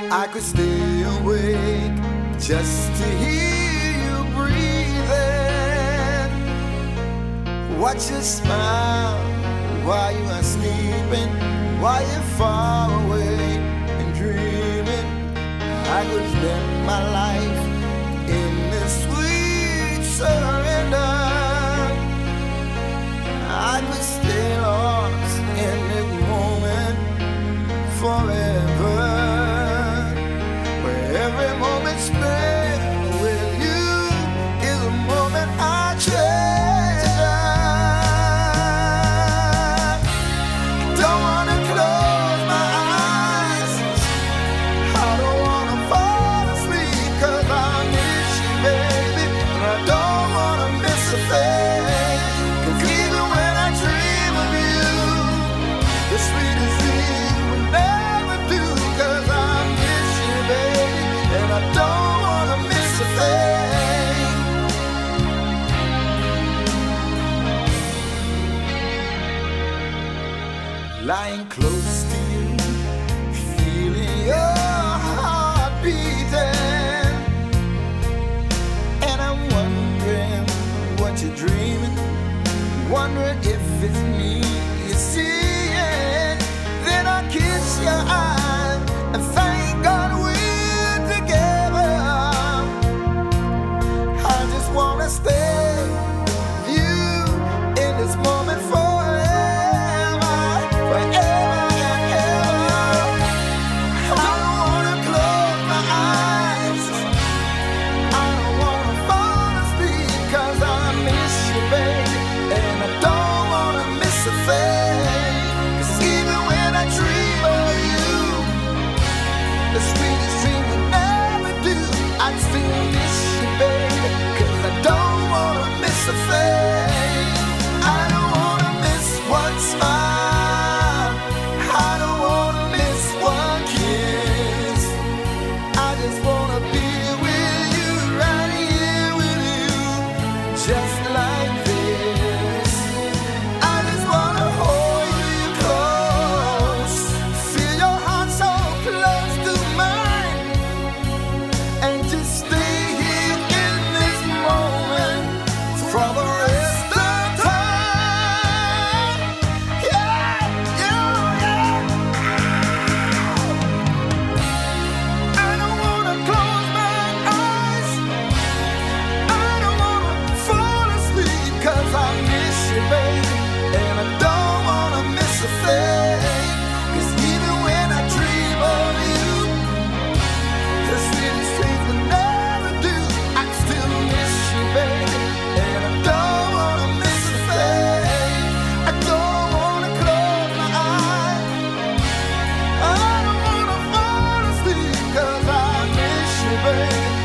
I could stay awake just to hear you breathing. Watch you smile while you are sleeping, while you're far away and dreaming. I could spend my life in this sweet surrender. I could stay lost in this moment forever, where every moment spent with you is a moment I treasure. Don't wanna close my eyes, I don't wanna fall asleep, 'cause I miss you, baby, and I don't wanna miss a thing. 'Cause even when I dream of you, the sweetest thing will never do. 'Cause I miss you, baby, and I don't wanna miss a thing. Lying close to you, feeling your heart beating, and I'm wondering what you're dreaming, wondering if it's me you're seeing. Then I kiss your eyes and thank God we're together. I just wanna stay with you in this moment forever, forever and ever. I don't wanna close my eyes, I don't wanna fall asleep, 'cause I miss you, baby, and I don't wanna miss a thing. 'Cause even when I dream of you, the sweetest dream will never do. I still miss you, baby, 'cause I don't wanna miss a thing. I don't wanna miss one smile, I don't wanna miss one kiss. I just wanna be with you, right here with you, just like this. I just wanna hold you close, feel your heart so close to mine, and just stay here in this moment for the rest of time. Yeah, yeah, yeah. I don't wanna close my eyes, I don't wanna fall asleep, 'cause I miss you, baby, and I don't wanna miss a thing. 'Cause even when I dream of you, the sweetest things will never do. I still miss you, baby, and I don't wanna miss a thing. I don't wanna close my eyes, I don't wanna fall asleep, 'cause I miss you, baby,